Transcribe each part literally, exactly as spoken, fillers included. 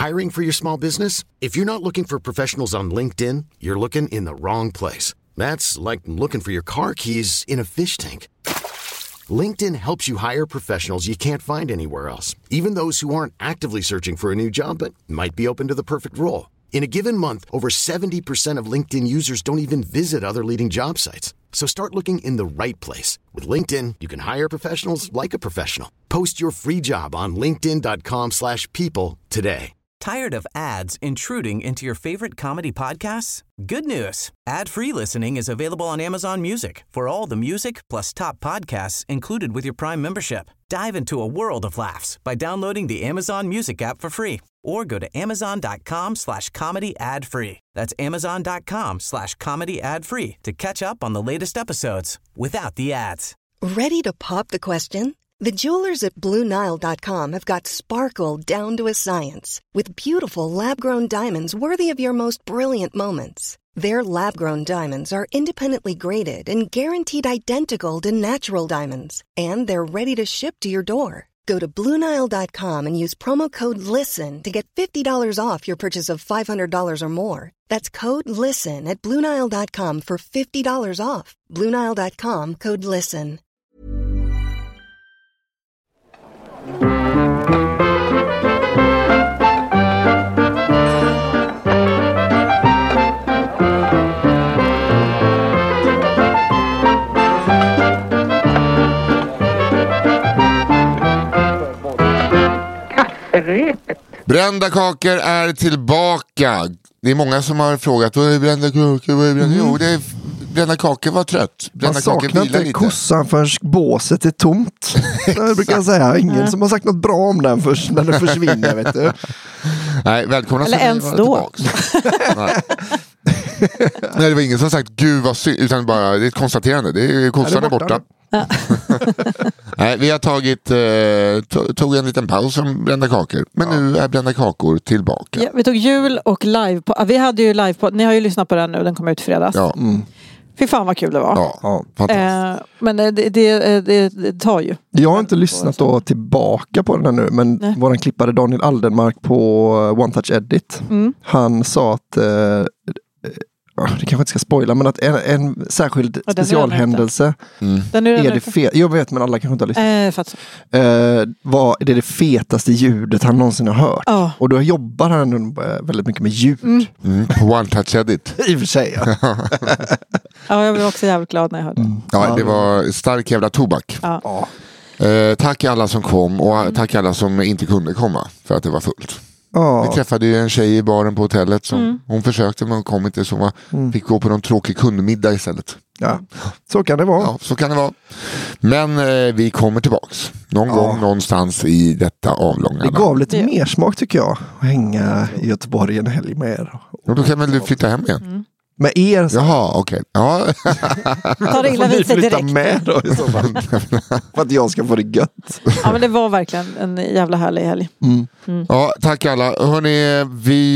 Hiring for your small business? If you're not looking for professionals on LinkedIn, you're looking in the wrong place. That's like looking for your car keys in a fish tank. LinkedIn helps you hire professionals you can't find anywhere else, even those who aren't actively searching for a new job but might be open to the perfect role. In a given month, over seventy percent of LinkedIn users don't even visit other leading job sites. So start looking in the right place. With LinkedIn, you can hire professionals like a professional. Post your free job on linkedin dot com slash people today. Tired of ads intruding into your favorite comedy podcasts? Good news. Ad-free listening is available on Amazon Music for all the music plus top podcasts included with your Prime membership. Dive into a world of laughs by downloading the Amazon Music app for free or go to amazon.com slash comedy ad free. That's amazon.com slash comedy ad free to catch up on the latest episodes without the ads. Ready to pop the question? The jewelers at Blue Nile dot com have got sparkle down to a science with beautiful lab-grown diamonds worthy of your most brilliant moments. Their lab-grown diamonds are independently graded and guaranteed identical to natural diamonds, and they're ready to ship to your door. Go to Blue Nile dot com and use promo code LISTEN to get fifty dollars off your purchase of five hundred dollars or more. That's code LISTEN at Blue Nile dot com for fifty dollars off. Blue Nile dot com, code LISTEN. Brända kakor är tillbaka. Det är många som har frågat, vad är brända kakor? Vad är brända? Mm. Jo, det är brända kakor var trött. Brända Man saknar inte kossan förrän båset är tomt. Det brukar jag säga. Ingen som har sagt något bra om den först när det försvinner, vet du. Nej, välkomna. Eller ens då. Nej. Nej, det var ingen som har sagt gud vad synd, utan bara det är ett konstaterande. Det är kossan är borta. borta. Ja. Nej, vi har tagit eh, tog en liten paus som brända kakor. Men ja. Nu är brända kakor tillbaka. Ja, vi tog jul och live på, vi hade ju live på, ni har ju lyssnat på den nu, den kom ut fredags. Ja. Mm. Fy fan vad kul det var. Ja, ja, eh, men det, det, det, det tar ju. Jag har inte lyssnat då tillbaka på den här nu, men Nej. våran klippare Daniel Aldenmark på One Touch Edit, mm. han sa att eh, det kanske inte ska spoila, men att en, en särskild ja, specialhändelse mm. den är, är det fe- jag vet, men alla kanske inte har lyssnat. Eh, eh, vad, det är det fetaste ljudet han någonsin har hört. Oh. Och då jobbar han väldigt mycket med ljud. Mm. Mm, på One Touch Edit. I och för sig, ja. Ja, jag blev också jävligt glad när jag hörde. Mm. Ja, det var stark jävla tobak. Ja. Ja. Eh, tack alla som kom och mm. tack alla som inte kunde komma för att det var fullt. Oh. Vi träffade ju en tjej i baren på hotellet som mm. hon försökte men hon kom inte, så hon mm. fick gå på någon tråkig kundmiddag istället. Ja, så kan det vara. Ja, så kan det vara. Men eh, vi kommer tillbaks någon ja. gång någonstans i detta avlånga. Det gav lite ja. mer smak tycker jag, att hänga i Göteborg en helg med er. Och då kan väl du flytta hem igen? Mm. Med er så. Jaha, okej. Okay. Ja. Ta illa ni flytta direkt. med då i så fall. För att jag ska få det gött. Ja, men det var verkligen en jävla härlig helg. Mm. Mm. Ja, tack alla. Hörrni,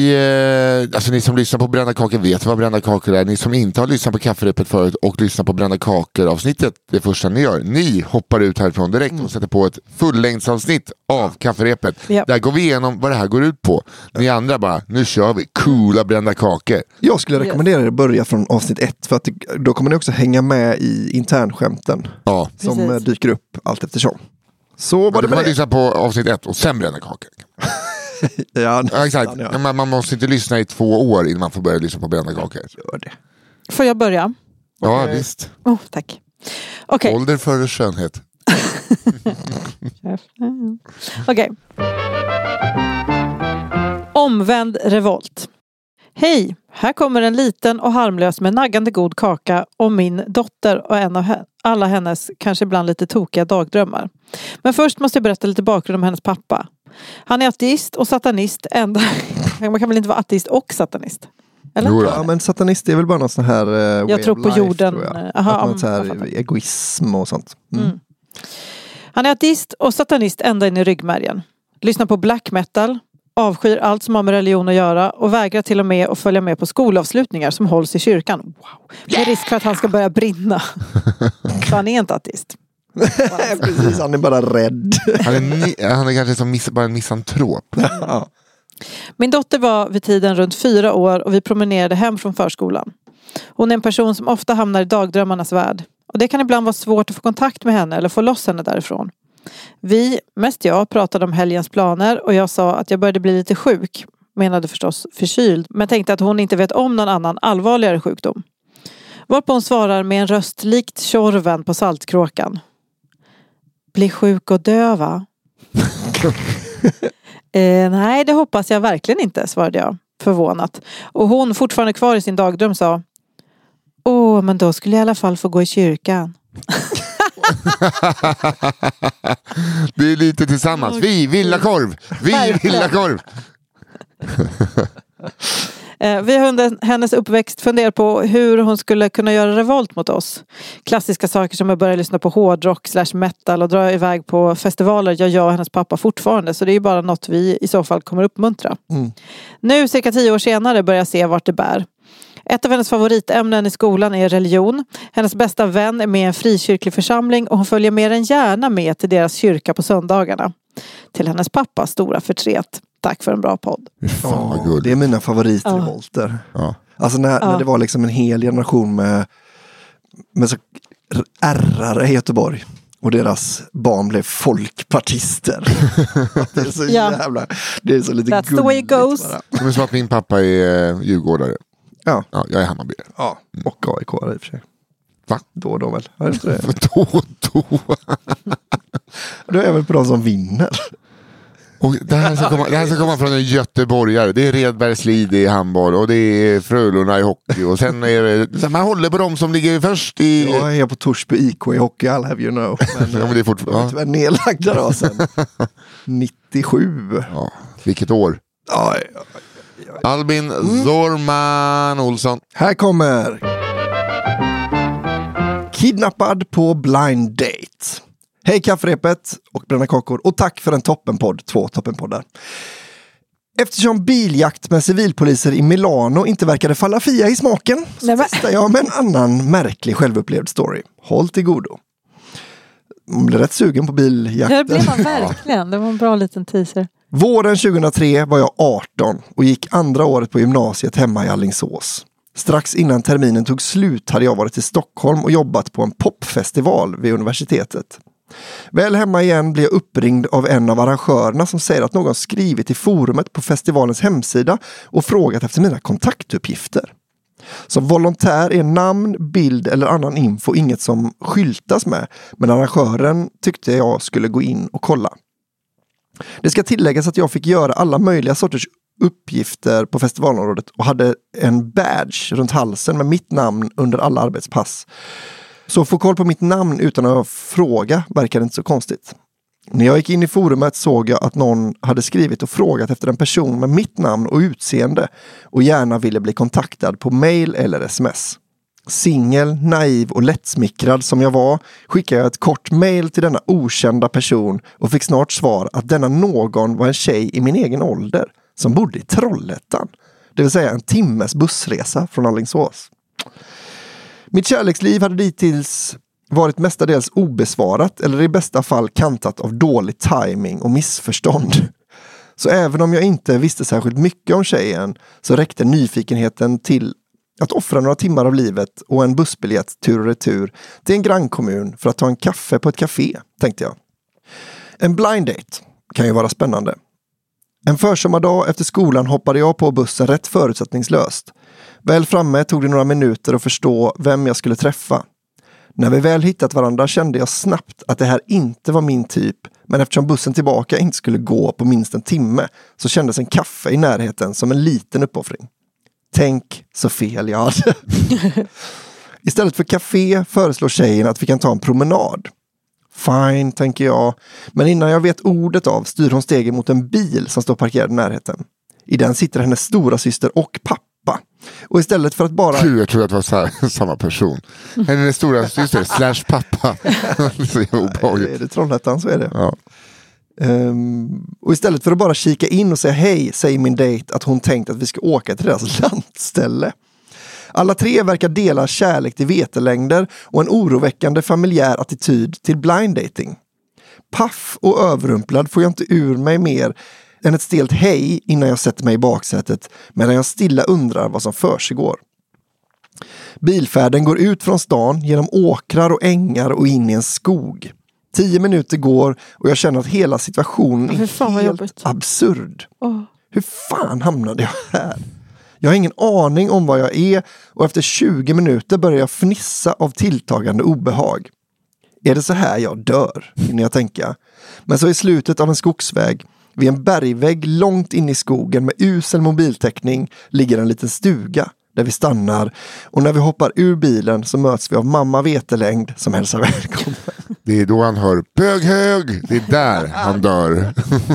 vi, alltså ni som lyssnar på Brända kakor vet vad Brända kakor är. Ni som inte har lyssnat på Kafferepet förut och lyssnar på Brända kakor avsnittet, det första ni gör, ni hoppar ut härifrån direkt mm. och sätter på ett fullängdsavsnitt av Kafferepet. Yep. Där går vi igenom vad det här går ut på. Ni andra bara, nu kör vi coola Brända kakor. Jag skulle rekommendera er att börja från avsnitt ett, för att det, då kommer ni också hänga med i internskämten ja. som Precis. dyker upp allt eftersom. Så var ja, det med man det. lyssna på avsnitt ett och sen Brända kakor. ja, ja, exakt. Ja. Man, man måste inte lyssna i två år innan man får börja lyssna på Brända kakor. Gör det. Får jag börja? Ja, okay. visst. Oh, tack. Okay. Ålder före skönhet. Okej. Okay. Omvänd revolt. Hej, här kommer en liten och harmlös med naggande god kaka om min dotter och en av alla hennes kanske ibland lite tokiga dagdrömmar. Men först måste jag berätta lite bakgrund om hennes pappa. Han är ateist och satanist ända... Man kan väl inte vara ateist och satanist? Eller? Jo, ja, men satanist är väl bara något sån här uh, jag tror på life, jorden. Tror jag. Aha, något så här egoism och sånt. Mm. Mm. Han är ateist och satanist ända in i ryggmärgen. Lyssnar på black metal, avskyr allt som har med religion att göra och vägrar till och med att följa med på skolavslutningar som hålls i kyrkan. Wow. Med risk för att han ska börja brinna. Så han är inte ateist. Precis, han är bara rädd. Han är, ni, han är kanske som miss, bara en misantrop. Ja. Min dotter var vid tiden runt fyra år och vi promenerade hem från förskolan. Hon är en person som ofta hamnar i dagdrömmarnas värld. Och det kan ibland vara svårt att få kontakt med henne eller få loss henne därifrån. Vi, mest jag, pratade om helgens planer och jag sa att jag började bli lite sjuk. Menade förstås förkyld, men tänkte att hon inte vet om någon annan allvarligare sjukdom. Varpå hon svarar med en röst likt Tjorven på Saltkråkan. Bli sjuk och dö, va? eh, nej, det hoppas jag verkligen inte, svarade jag förvånat. Och hon, fortfarande kvar i sin dagdröm, sa: åh, men då skulle jag i alla fall få gå i kyrkan. Det är lite tillsammans. Vi, Villakorv! Vi, Villakorv! Vi har under hennes uppväxt funderat på hur hon skulle kunna göra revolt mot oss. Klassiska saker som att börja lyssna på hårdrock slash metal och dra iväg på festivaler gör jag och hennes pappa fortfarande. Så det är ju bara något vi i så fall kommer uppmuntra. Mm. Nu cirka tio år senare börjar jag se vart det bär. Ett av hennes favoritämnen i skolan är religion. Hennes bästa vän är med i en frikyrklig församling och hon följer mer än gärna med till deras kyrka på söndagarna. Till hennes pappas stora förtret. Tack för en bra podd. Fan, oh, det är mina favoritrevolter. Ja. Alltså när, ja. när det var liksom en hel generation med, med så ärrare i Göteborg. Och deras barn blev folkpartister. Det är så ja. jävla... Det är så lite That's the way it goes. Det är som att min pappa är uh, djurgårdare. Ja. ja. Jag är Hammarby. Ja, och A I K i och för sig. Va? Då och då väl? Har inte det? då och då. Då är jag väl på de som vinner. Och det, här ska komma, det här ska komma från en göteborgare. Det är Redbergslid i handboll och det är Frölunda i hockey. Och sen är det, man håller på de som ligger först i... Jag är på Torsby I K i hockey, I'll have you know. Men, ja, men det är fortfarande... Ja. Nedlagda då sen. nittiosju. Ja, vilket år? Ja, ja, ja, ja. Albin mm. Zorman Olsson. Här kommer... Kidnappad på blind date. Hej kafferepet och bränna kakor och tack för en toppenpodd, två toppenpoddar. Eftersom biljakt med civilpoliser i Milano inte verkade falla Fia i smaken så testar jag med en annan märklig självupplevd story. Håll till godo. Man blir rätt sugen på biljakten. Det blir man verkligen, det var en bra liten teaser. Våren tjugohundratre var jag arton och gick andra året på gymnasiet hemma i Alingsås. Strax innan terminen tog slut hade jag varit i Stockholm och jobbat på en popfestival vid universitetet. Väl hemma igen blir jag uppringd av en av arrangörerna som säger att någon skrivit i forumet på festivalens hemsida och frågat efter mina kontaktuppgifter. Som volontär är namn, bild eller annan info inget som skyltas med, men arrangören tyckte jag skulle gå in och kolla. Det ska tilläggas att jag fick göra alla möjliga sorters uppgifter på festivalområdet och hade en badge runt halsen med mitt namn under alla arbetspass. Så få koll på mitt namn utan att fråga verkar inte så konstigt. När jag gick in i forumet såg jag att någon hade skrivit och frågat efter en person med mitt namn och utseende och gärna ville bli kontaktad på mail eller sms. Singel, naiv och lättsmickrad som jag var skickade jag ett kort mail till denna okända person och fick snart svar att denna någon var en tjej i min egen ålder som bodde i Trollhättan. Det vill säga en timmes bussresa från Alingsås. Mitt kärleksliv hade dittills varit mestadels obesvarat eller i bästa fall kantat av dålig timing och missförstånd. Så även om jag inte visste särskilt mycket om tjejen så räckte nyfikenheten till att offra några timmar av livet och en bussbiljett tur och retur till en grannkommun för att ta en kaffe på ett café, tänkte jag. En blind date kan ju vara spännande. En försommardag efter skolan hoppade jag på bussen rätt förutsättningslöst. Väl framme tog det några minuter att förstå vem jag skulle träffa. När vi väl hittat varandra kände jag snabbt att det här inte var min typ, men eftersom bussen tillbaka inte skulle gå på minst en timme så kändes en kaffe i närheten som en liten uppoffring. Tänk så fel jag hade. Istället för café föreslår tjejen att vi kan ta en promenad. Fine, tänker jag. Men innan jag vet ordet av styr hon stegen mot en bil som står parkerad i närheten. I den sitter hennes stora syster och pappa. Och istället för att bara... Gud, jag tror att det var så här, samma person. Hennes stora syster slash pappa. Så obehagligt. Är det Trollhättan så är det. Ja. Um, och istället för att bara kika in och säga hej, säger min dejt att hon tänkt att vi ska åka till deras landställe. Alla tre verkar dela kärlek till vetelängder och en oroväckande familjär attityd till blind dating. Paff och överrumplad får jag inte ur mig mer än ett stelt hej innan jag sätter mig i baksätet medan jag stilla undrar vad som försiggår. Bilfärden går ut från stan genom åkrar och ängar och in i en skog. Tio minuter går och jag känner att hela situationen är helt jobbigt. absurd. Oh. Hur fan hamnade jag här? Jag har ingen aning om vad jag är och efter tjugo minuter börjar jag fnissa av tilltagande obehag. Är det så här jag dör? Hinner jag tänka. Men så i slutet av en skogsväg, vid en bergvägg långt in i skogen med usel mobiltäckning, ligger en liten stuga där vi stannar. Och när vi hoppar ur bilen så möts vi av mamma Vetelängd som hälsar välkommen. Det är då han hör böghög. Det är där han dör.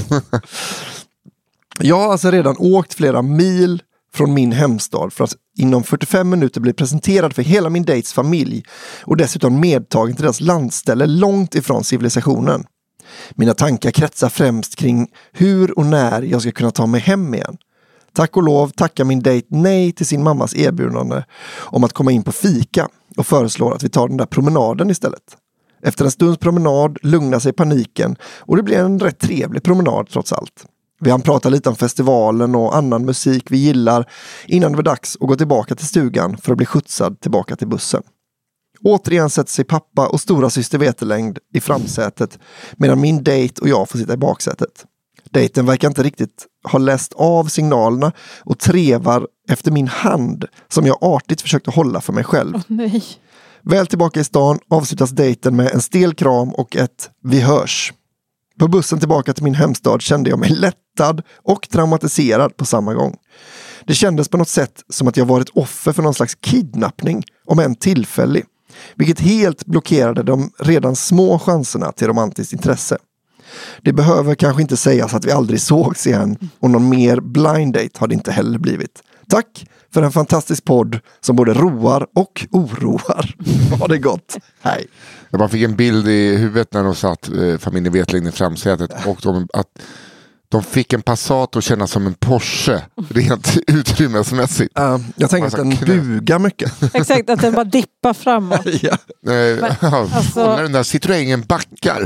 Jag har alltså redan åkt flera mil från min hemstad för att inom fyrtiofem minuter bli presenterad för hela min dejts familj och dessutom medtagen till deras landställe långt ifrån civilisationen. Mina tankar kretsar främst kring hur och när jag ska kunna ta mig hem igen. Tack och lov tackar min dejt nej till sin mammas erbjudande om att komma in på fika och föreslår att vi tar den där promenaden istället. Efter en stunds promenad lugnar sig paniken och det blir en rätt trevlig promenad trots allt. Vi hann prata lite om festivalen och annan musik vi gillar innan det var dags att gå tillbaka till stugan för att bli skjutsad tillbaka till bussen. Återigen sätter sig pappa och stora syster Vetelängd i framsätet medan min dejt och jag får sitta i baksätet. Dejten verkar inte riktigt ha läst av signalerna och trevar efter min hand som jag artigt försökte hålla för mig själv. Oh, nej. Väl tillbaka i stan avslutas dejten med en stel kram och ett vi hörs. På bussen tillbaka till min hemstad kände jag mig lättad och traumatiserad på samma gång. Det kändes på något sätt som att jag varit offer för någon slags kidnappning, om än tillfällig, vilket helt blockerade de redan små chanserna till romantiskt intresse. Det behöver kanske inte sägas att vi aldrig sågs igen och någon mer blind date har det inte heller blivit. Tack för en fantastisk podd som både roar och oroar. Ha det gott. Hej. Jag bara fick en bild i huvudet när de satt eh, familjen Vetelängd i framsätet och de, att de fick en Passat att känna som en Porsche rent utrymmesmässigt. Uh, jag tänker att den knä. bugar mycket. Exakt, att den bara dippar framåt. Ja. Men, alltså... När den där Citroën backar.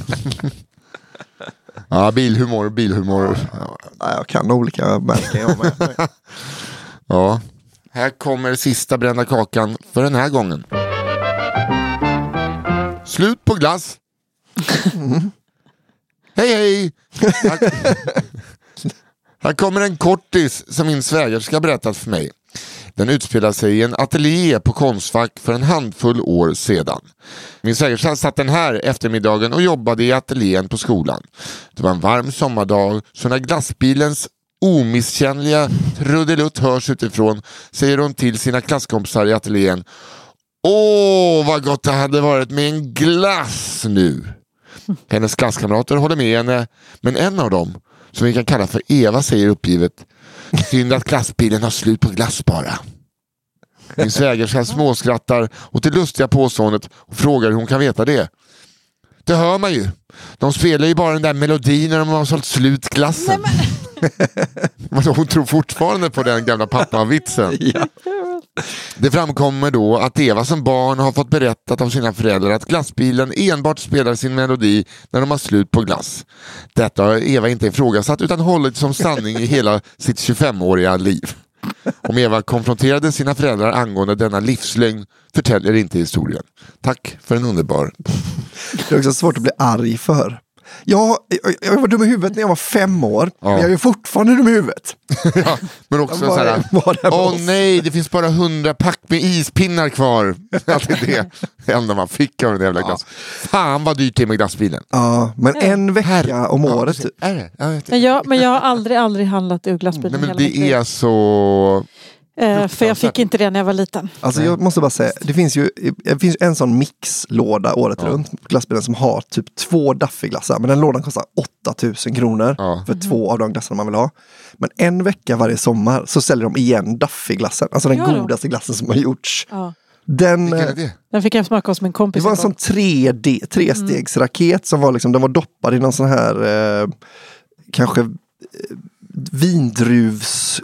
Ja, bilhumor, bilhumor. Ja, jag kan olika märken jag med. Ja, här kommer sista brända kakan för den här gången. Slut på glass. Mm. Hej hej. Här, här kommer en kortis som min svägerska berättat för mig. Den utspelar sig i en ateljé på Konstfack för en handfull år sedan. Min svägerska satt den här eftermiddagen och jobbade i ateljén på skolan. Det var en varm sommardag, så när glassbilens omisskännliga trudelutt hörs utifrån säger hon till sina klasskompisar i ateljén: åh, vad gott det hade varit med en glass nu. Hennes klasskamrater håller med henne, men en av dem, som vi kan kalla för Eva, säger uppgivet: synd att glassbilen har slut på glass bara. Min svägerska småskrattar och till lustiga påståendet och frågar hur hon kan veta det. Det hör man ju. De spelar ju bara den där melodin när de har sålt slut glassen. Nej, men... Hon tror fortfarande på den gamla pappa-vitsen. Ja. Det framkommer då att Eva som barn har fått berättat av sina föräldrar att glassbilen enbart spelar sin melodi när de har slut på glass. Detta har Eva inte ifrågasatt utan hållit som sanning i hela sitt tjugofemåriga liv. Om Eva konfronterade sina föräldrar angående denna livslögn förtäljer inte historien. Tack för en underbar. Det är också svårt att bli arg för. Ja, jag var dum i huvudet när jag var fem år. Ja. Men jag är fortfarande dum i huvudet. Ja, men också så här: åh nej, det finns bara hundra pack med ispinnar kvar. Det är det, det enda man fick av den jävla glass. Ja. Fan vad dyrt det är med glassbilen. Ja, men en vecka Här. om året. Ja, är det? Jag vet men, jag, men jag har aldrig, aldrig handlat ur glassbilen. Nej, men det är så... Eh, för jag fick inte det när jag var liten. Alltså jag måste bara säga, det finns ju det finns en sån mixlåda året ja. runt glassbilen som har typ två Daffy-glassar, men den lådan kostar åtta tusen kronor ja. för mm. två av de glassarna man vill ha. Men en vecka varje sommar så säljer de igen Daffy-glassen, alltså den ja, godaste glassen som har gjorts. Ja. Den, den fick jag smaka hos min kompis. Det var en sån tre D, trestegsraket mm. som var liksom, den var doppad i någon sån här eh, kanske eh, vindruvs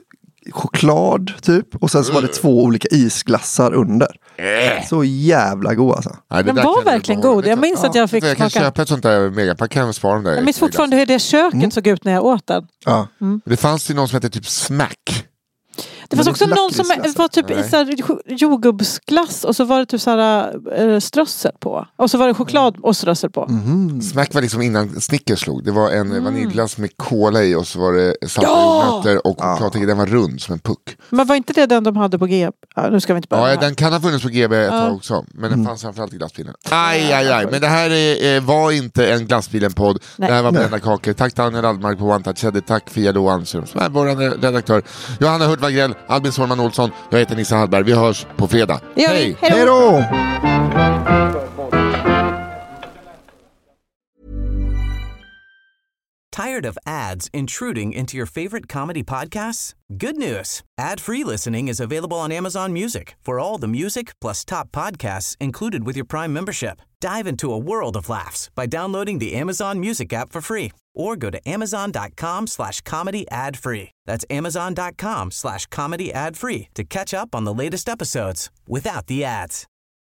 choklad typ. Och sen så var det två olika isglassar under. Äh. Så jävla god alltså. Nej, den var verkligen god. Jag minns ja. att jag fick jag kan smaka. köpa ett sånt där megapack. Kan spara dem där. Jag minns fortfarande hur det köket mm. såg ut när jag åt den. Ja. Mm. Det fanns ju någon som hette typ Smack. Det fanns också någon som var typ i så här jordgubbsglass och så var det typ så här äh, strössel på. Och så var det choklad och strössel på. Mm. Smack var liksom innan Snickers slog. Det var en mm. vaniljglass med cola i och så var det saltnötter ja! och choklad. Ja. Den var rund som en puck. Men var inte det den de hade på G B? Ja, nu ska vi inte börja. Ja, den kan ha funnits på G B ett ja. tag också. Men den mm. fanns framförallt i glassbilen. Aj, aj, aj. Men det här är, var inte en Glassbilen-podd. Det här var Brända kakor. Tack Daniel Aldmark på One Touch Edit. Tack Fia Lohanström som är vår redaktör. Johanna Hurt Wagrell, Albin Sorman Olsson. Jag heter Nissa Hallberg. Vi hörs på fredag. Hej! Hej då! Tired of ads intruding into your favorite comedy podcasts? Good news. Ad-free listening is available on Amazon Music for all the music plus top podcasts included with your Prime membership. Dive into a world of laughs by downloading the Amazon Music app for free or go to amazon.com slash comedy ad free. That's amazon.com slash comedy ad free to catch up on the latest episodes without the ads.